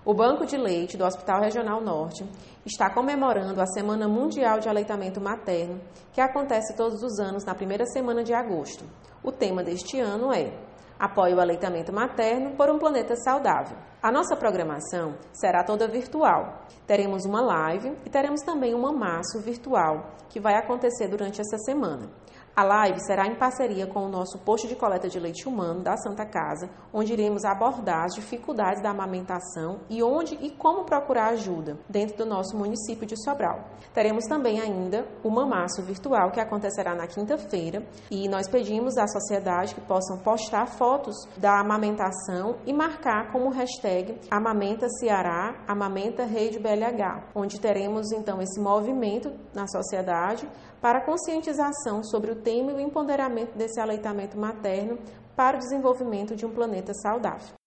O Banco de Leite do Hospital Regional Norte está comemorando a Semana Mundial de Aleitamento Materno, que acontece todos os anos na primeira semana de agosto. O tema deste ano é Apoie o aleitamento materno por um planeta saudável. A nossa programação será toda virtual. Teremos uma live e teremos também um mamaço virtual, que vai acontecer durante essa semana. A live será em parceria com o nosso posto de coleta de leite humano da Santa Casa, onde iremos abordar as dificuldades da amamentação e onde e como procurar ajuda dentro do nosso município de Sobral. Teremos também ainda o mamaço virtual, que acontecerá na quinta-feira, e nós pedimos à sociedade que possam postar fotos da amamentação e marcar como hashtag Amamenta Ceará, Amamenta Rede BLH, onde teremos então esse movimento na sociedade para conscientização sobre o tema e o empoderamento desse aleitamento materno para o desenvolvimento de um planeta saudável.